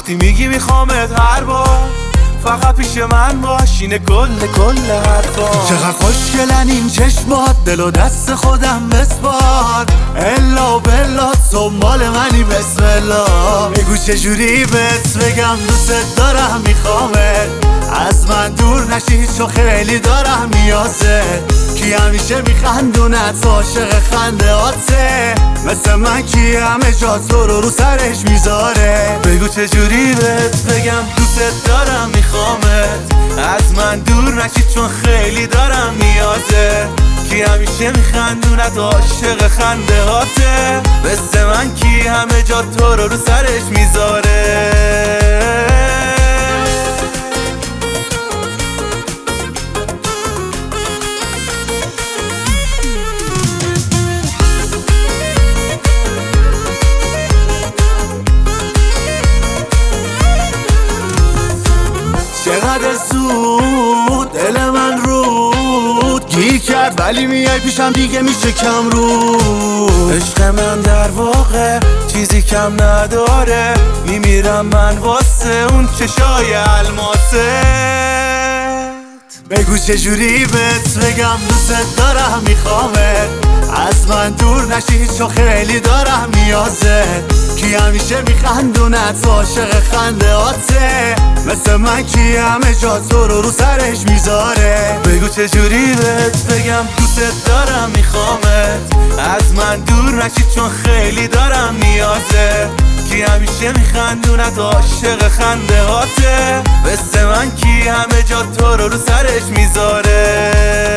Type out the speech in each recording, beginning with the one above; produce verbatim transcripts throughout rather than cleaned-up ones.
وقتی میگی میخوامت هر بار فقط پیش من باش، اینه کل کل حرفا. چقدر خوشگلن این چشمات، دل و دست خودم بسپار. الا بلا تو مال منی بسم الله. بگو چجوری بهت بگم دوست دارم میخوامت، از من دور نشی چون خیلی دارم نیازت. کی همیشه میخندونت عاشق خنده هاته، مثل من کی همه جا تو رو رو سرش میذاره. بگو چجوری بهت بگم دوست دارم میخوامت، از من دور نشی چون خیلی دارم نیازه. کی همیشه میخندونت عاشق خنده هاته، مثل من کی همه جا تو رو رو سرش میذاره. چقدر زود دل من رود گیر کرد، ولی میای پیشم دیگه میشه کم رو. عشق من در واقع چیزی کم نداره، میمیرم من واسه اون چشای الماست. بگو چجوری بهت بگم دوست دارم میخوامت، از من دور نشی چون خیلی دارم نیازت. کی همیشه میخندونت عاشق خنده هاته، مثل من کی همه جا تو رو رو سرش میذاره. بگو چجوری بهت بگم دوست دارم میخوامت، از من دور نشی چون خیلی دارم نیازه. کی همیشه میخندونت عاشق خنده هاته، مثل من کی همه جا تو رو رو سرش میذاره.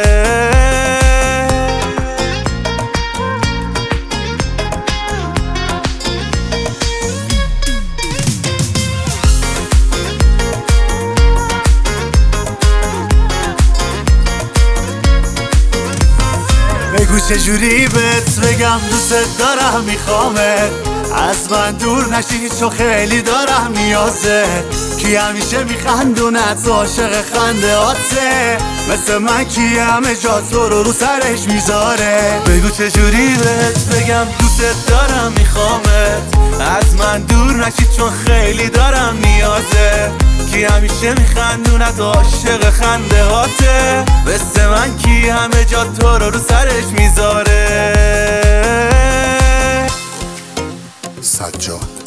بگو چجوری بهت بگم دوست دارم میخوامت، از من دور نشی چون خیلی دارم نیازت. کی همیشه میخندونت عاشق خنده هاته، مثل من کی همه جا تو رو رو سرش میذاره. بگو چجوری بهت بگم دوست دارم میخوامت، از من دور نشی چون خیلی دارم نیازت. کی همیشه میخندونت عاشق خنده هاته، مثل من کی همه جا تو رو رو سرش میذاره. سجاد